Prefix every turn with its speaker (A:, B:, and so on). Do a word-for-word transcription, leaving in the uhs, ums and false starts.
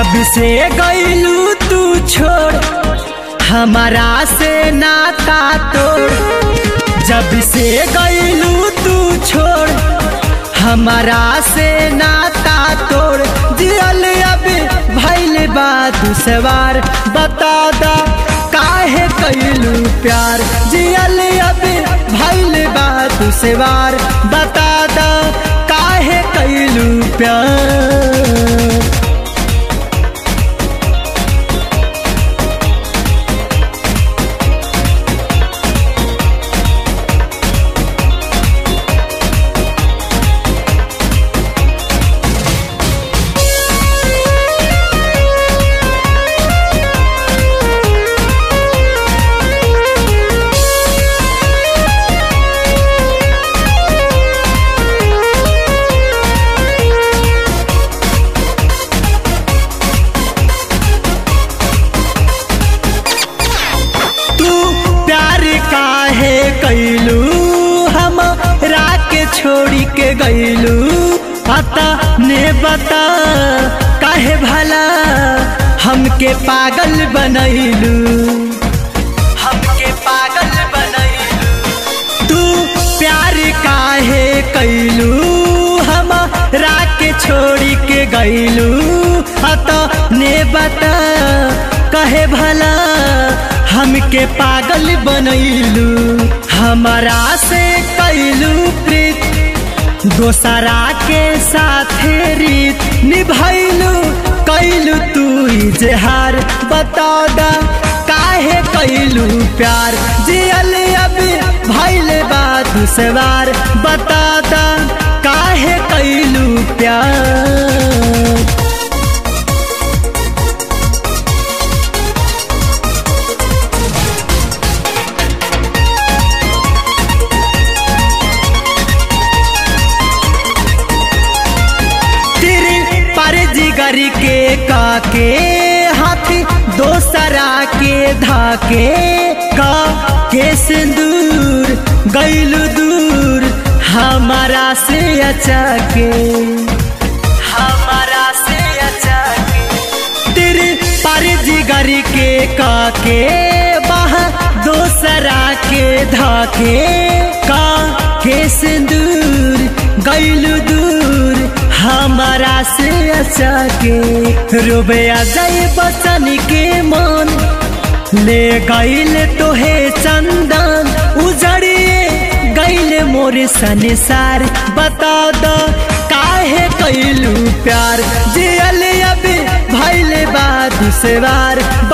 A: जब से गईलू तू छोड़ हमारा से नाता तोड़, जब से गईलू तू छोड़ हमारा से नाता तोड़, जियल अब भइल बा दुसवार, बता दा काहे कइलू प्यार, जियल अब भइल बा दुसवार, बता दा काहे कइलू प्यार। कैलू हमरा के छोड़ी के गईलू, पता ने बता काहे भला हमके पागल बनैलू, हमके पागल बनैलू। तू प्यार काहे कैलू हमरा के छोड़ी के गईलू, पता ने बता काहे भला हमके पागल बनैलू, हमारा से कैलू प्रीत दोसरा के साथे रीत निभैलू, कैलू तू इजहार, बता दा काहे कैलू प्यार, जियल अब भइल बा दुसवार, बता दा काहे कैलू प्यार। जिगरी के काके हाथी दोसरा के धाके का के सिंदूर गईलू दूर हमारा से अचाके, हमारा से अचाके। तेरे पर जिगरी के काके बाह दोसरा के धाके का के सिंदूर गईलू दूर हमारा से अच्छा के, रोबे आ जाए बचन के मन ले गईल तोहे चंदन, उजड़िए गईल मोरे संसार, बता दो काहे कैलू प्यार, जियल अब भइल बा दुसवार,